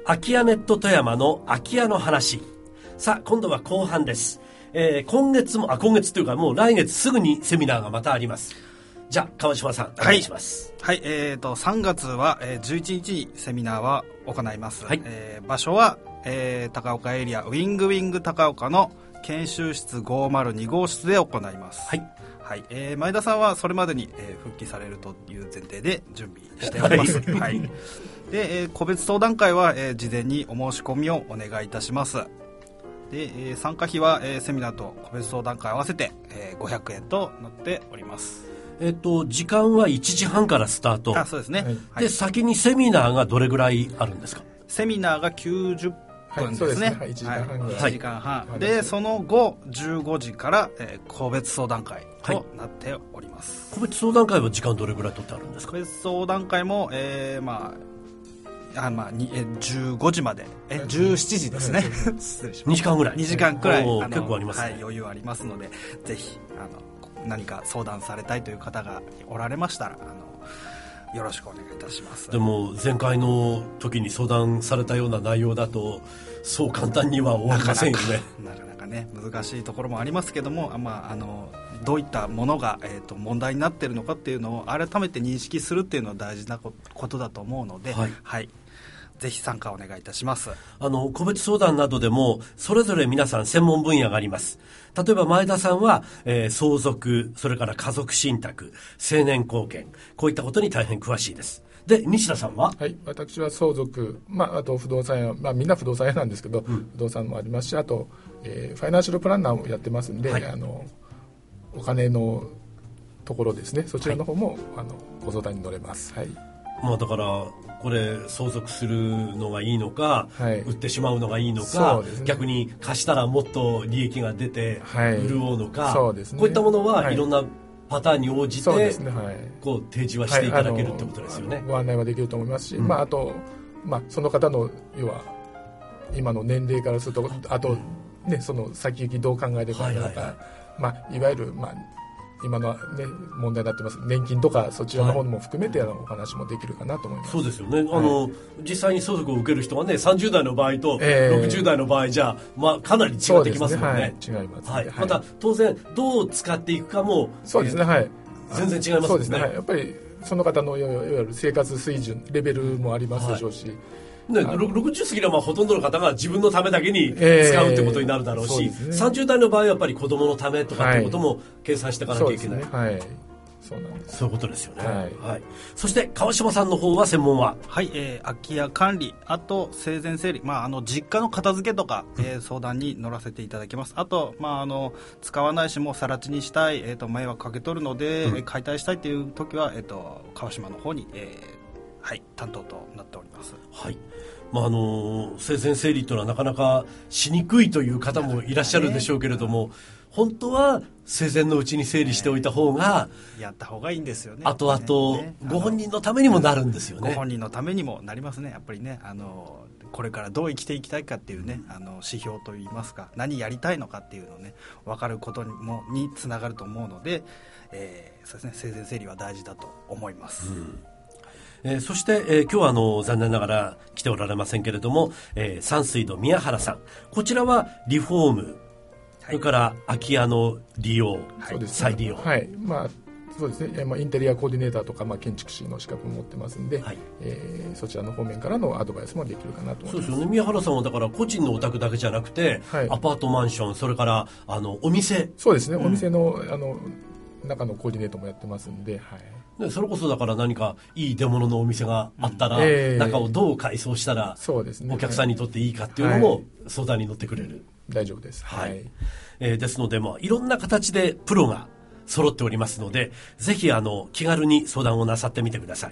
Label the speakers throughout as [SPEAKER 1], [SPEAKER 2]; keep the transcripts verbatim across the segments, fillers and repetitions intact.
[SPEAKER 1] 空き家ネット富山の空き家の話。さあ今度は後半です。えー、今月もあ今月というかもう来月すぐにセミナーがまたあります。じゃあ川島さんお願いします。
[SPEAKER 2] はい、はい、えーとさんがつは、えー、じゅういちにちにセミナーは行います。
[SPEAKER 1] はい、
[SPEAKER 2] えー、場所は、えー、高岡エリアウィングウィング高岡の研修室ごまるにごうしつで行います。
[SPEAKER 1] はい、
[SPEAKER 2] はい、えー、前田さんはそれまでに、えー、復帰されるという前提で準備しております。はい、はい、で、えー、個別相談会は、えー、事前にお申し込みをお願いいたします。で、えー、参加費は、えー、セミナーと個別相談会合わせて、えー、ごひゃくえんとなっております。
[SPEAKER 1] えっと時間はいちじはんからスタート。
[SPEAKER 2] あ、そうですね。はい、
[SPEAKER 1] で、はい、先にセミナーがどれぐらいあるんですか？
[SPEAKER 2] セミナーがきゅうじゅっぷんですね。
[SPEAKER 3] はい、そうですね。はい、いちじかんはんぐらい。
[SPEAKER 2] はい、いちじかんはん、はい、でその後じゅうごじから、えー、個別相談会となっております。
[SPEAKER 1] 個別相談会は時間どれぐらい取ってあるんですか？
[SPEAKER 2] 個別相談会も、えー、まああまあ、にえじゅうごじまでえじゅうしちじですね。失礼します。
[SPEAKER 1] にじかんぐらい。
[SPEAKER 2] にじかんくらい
[SPEAKER 1] 結構ありますね。
[SPEAKER 2] はい、余裕ありますので、ぜひあの何か相談されたいという方がおられましたら、あのよろしくお願いいたします。
[SPEAKER 1] でも前回の時に相談されたような内容だとそう簡単には終わりませんよね。
[SPEAKER 2] なかなかね難しいところもありますけども、まあ、あのどういったものが、えーと、問題になっているのかっていうのを改めて認識するっていうのは大事なことだと思うので、はいはい、ぜひ参加お願いいたします。
[SPEAKER 1] あの個別相談などでもそれぞれ皆さん専門分野があります。例えば前田さんは、えー、相続、それから家族信託、成年後見、こういったことに大変詳しいです。で西田さんは？
[SPEAKER 3] はい、私は相続、まあ、あと不動産屋、まあ、みんな不動産屋なんですけど、うん、不動産もありますし、あと、えー、ファイナンシャルプランナーもやってますんで、はい、あのお金のところですね、そちらの方も、はい、あのご相談に乗れます。はい、
[SPEAKER 1] まあ、だからこれ相続するのがいいのか、はい、売ってしまうのがいいのか、ね、逆に貸したらもっと利益が出て潤うのか、はい、そうですね、こういったものはいろんなパターンに応じて、はい、こう提示はしていただけるってことですよね。
[SPEAKER 3] はい、ご案内はできると思いますし、うん、まあ、あと、まあ、その方の要は今の年齢からすると、あと、ね、その先行きどう考えてるかとか、はいはいはい、まあ、いわゆる、まあ今の、ね、問題になってます年金とかそちらの方も含めて、はい、お話もできるかなと思います。
[SPEAKER 1] そうですよね、あの、はい、実際に相続を受ける人がねさんじゅうだいの場合とろくじゅうだいの場合じゃ、まあ、かなり違ってきますもんね。
[SPEAKER 3] そうですね、はい、違います、ね、
[SPEAKER 1] はい、また当然どう使っていくかも
[SPEAKER 3] そうですね、はい、
[SPEAKER 1] 全然違いますもんね。
[SPEAKER 3] そうですね、はい、やっぱりその方のいわゆる生活水準レベルもありますでしょうし、はい
[SPEAKER 1] ね、ろくじゅう過ぎればほとんどの方が自分のためだけに使うってことになるだろうし、えーね、さんじゅうだいの場合はやっぱり子供のためとかってことも計算していかなきゃいけない、はい、そうですね、はい、そうなんです。 そういうことですよね、はいはい、そして川島さんの方は専門は？
[SPEAKER 2] はい、えー、空き家管理、あと生前整理、まあ、あの実家の片付けとか、えー、相談に乗らせていただきます。あと、まあ、あの使わないしもう更地にしたい、えー、と迷惑かけとるので、うん、解体したいという時は、えー、と川島の方に、えーはい、担当となっております。
[SPEAKER 1] はい、まあ、あの生前整理というのはなかなかしにくいという方もいらっしゃるでしょうけれども、本当は生前のうちに整理しておいた方が、
[SPEAKER 2] ね、やった方がいいんですよね。
[SPEAKER 1] 後々、ね、ご本人のためにもなるんですよね。
[SPEAKER 2] ご本人のためにもなりますね。やっぱりね、あのこれからどう生きていきたいかっていうね、あの指標といいますか、何やりたいのかっていうのをね分かることにもにつながると思うので、えーそうですね、生前整理は大事だと思います。うん、
[SPEAKER 1] えー、そして、えー、今日はあの残念ながら来ておられませんけれども、えー、山水の宮原さん、こちらはリフォーム、はい、それから空き家の利用、はい、再利用、
[SPEAKER 3] はい、まあそうですね、まあ、インテリアコーディネーターとか、まあ、建築士の資格も持ってますんで、はい、えー、そちらの方面からのアドバイスもできるかなと思います。
[SPEAKER 1] そうですよね、宮原さんはだから個人のお宅だけじゃなくて、はい、アパートマンション、それからあのお店、
[SPEAKER 3] そうですね、うん、お店の、あの中のコーディネートもやってますんで、はい、
[SPEAKER 1] でそれこそだから何かいい出物のお店があったら、うん、えー、中をどう改装したら、そうですね、お客さんにとっていいかっていうのも相談に乗ってくれる、はい、
[SPEAKER 3] 大丈夫です、
[SPEAKER 1] はい、えー、ですので、まあ、いろんな形でプロが揃っておりますので、ぜひあの気軽に相談をなさってみてください。はい、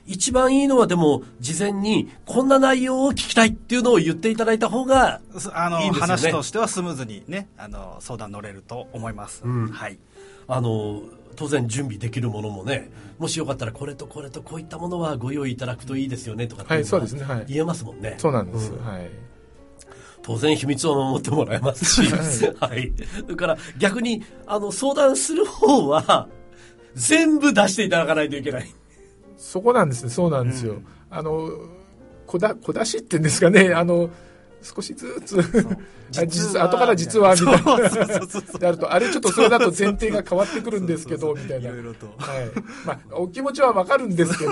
[SPEAKER 1] 一番いいのはでも事前にこんな内容を聞きたいっていうのを言っていただいた方が
[SPEAKER 2] あの
[SPEAKER 1] いいんですよね。
[SPEAKER 2] 話としてはスムーズにね、あの相談乗れると思います。うん、はい、
[SPEAKER 1] あの当然準備できるものもね、もしよかったらこれとこれとこういったものはご用意いただくといいですよねとかっていうのは言えますもんね。はい、
[SPEAKER 3] そうなんです、うん、はい、
[SPEAKER 1] 当然秘密を守ってもらえますし、はい、それから逆にあの相談する方は全部出していただかないといけない。
[SPEAKER 3] そこなんですね。そうなんですよ、うん、あの小だ小出しっていうんですかね、あの少しずつ実後から実はみたいなであると、あれちょっとそれだと前提が変わってくるんですけどみたいな、いろいろと、はいまあ、お気持ちはわかるんですけど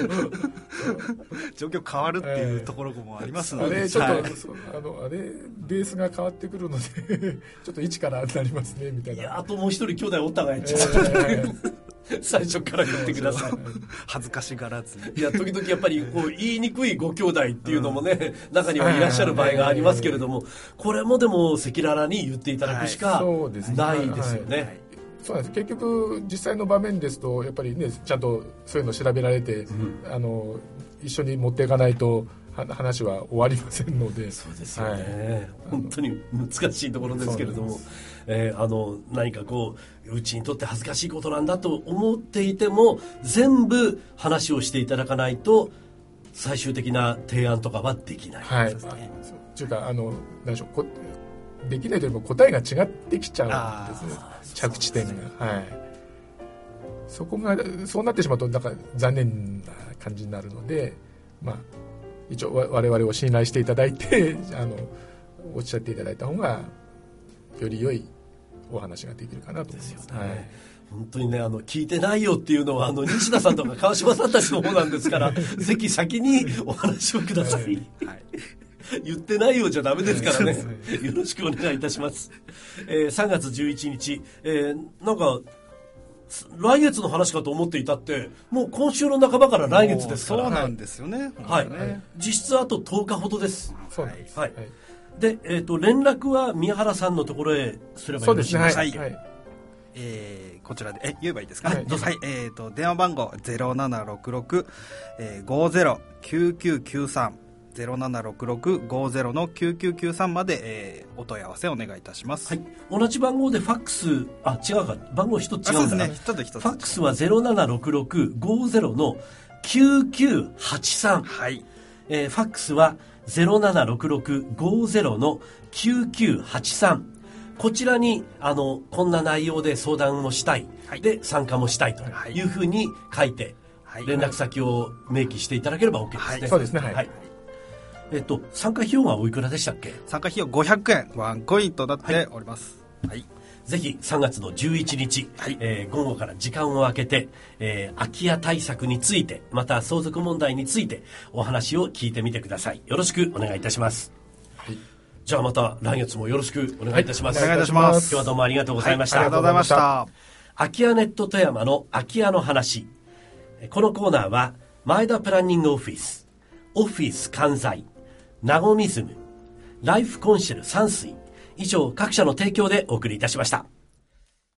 [SPEAKER 2] 状況変わるっていうところもありますので、
[SPEAKER 3] あれちょっと、はい、あのあれベースが変わってくるのでちょっと一からなりますねみたいな。
[SPEAKER 1] いや、あともう一人兄弟おったがやっちゃう最初から言ってください。
[SPEAKER 2] 恥ずかしがらずに。
[SPEAKER 1] いや、時々やっぱりこう言いにくいご兄弟っていうのもね、うん、中にはいらっしゃる場合がありますけれども、これもでも赤裸々に言っていただくしかないですよね。
[SPEAKER 3] そうなんです。結局実際の場面ですとやっぱりね、ちゃんとそういうの調べられて、うん、あの一緒に持っていかないと話は終わりませんので。
[SPEAKER 1] そうですよね、はい、本当に難しいところですけれども、えー、あの何かこううちにとって恥ずかしいことなんだと思っていても全部話をしていただかないと最終的な提案とかはできない、
[SPEAKER 3] はい
[SPEAKER 1] ですね。
[SPEAKER 3] というかあの何でしょう、こできないというよりも答えが違ってきちゃうんですね、着地点が、はい、そこがそうなってしまうとなんか残念な感じになるので、まあ一応我々を信頼していただいてあのおっしゃっていただいた方がより良いお話ができるかなと思います。ですよね、はい、
[SPEAKER 1] 本当にね、あの聞いてないよっていうのはあの西田さんとか川島さんたちの方なんですからぜひ先にお話をください、はいはい、言ってないよじゃダメですからねよろしくお願いいたします、えー、さんがつじゅういちにち、えー、なんか来月の話かと思っていたってもう今週の半ばから来月ですから。
[SPEAKER 2] そうなんですよね、
[SPEAKER 1] はい、はい、実質あととおかほどです。そうなんです、はい、で、えーと、連絡は宮原さんのところへすればよろしいですか。
[SPEAKER 2] はい、はい、えー、こちらでえ言えばいいですかね。はい、はい、えーと、電話番号 ゼロななろくろくごゼロきゅうきゅうきゅうさん ゼロななろくろくごゼロのきゅうきゅうきゅうさんまで、えー、お問い合わせお願いいたします。はい、
[SPEAKER 1] 同じ番号でファックス、あ、違うか、番号一つ違うんだな。
[SPEAKER 2] そうですね、一つ一つ。
[SPEAKER 1] ファックスはゼロななろくろくごゼロのきゅうきゅうはちさん、はい、えー、ファックスはゼロななろくろくごゼロのきゅうきゅうはちさん、こちらにあのこんな内容で相談をしたい、はい、で参加もしたいというふうに書いて、はい、連絡先を明記していただければ OK ですね。はい、
[SPEAKER 3] そうですね、はい、はい、
[SPEAKER 1] えっと、参加費用はおいくらでしたっけ。
[SPEAKER 2] 参加費用ごひゃくえんワンコインとなっております、はいはい、
[SPEAKER 1] ぜひさんがつのじゅういちにち、はい、えー、午後から時間を空けて、えー、空き家対策についてまた相続問題についてお話を聞いてみてください。よろしくお願いいたします、はい、じゃあまた来月もよろしくお願いいたします、
[SPEAKER 2] はい、お願いいたします。
[SPEAKER 1] 今日はどうもありがとうございました、
[SPEAKER 2] はい、ありがとうございました。
[SPEAKER 1] 空き家ネット富山の空き家の話、このコーナーは前田プランニングオフィス、オフィス関西、ナゴミズム、ライフコンシェル山水、以上各社の提供でお送りいたしました。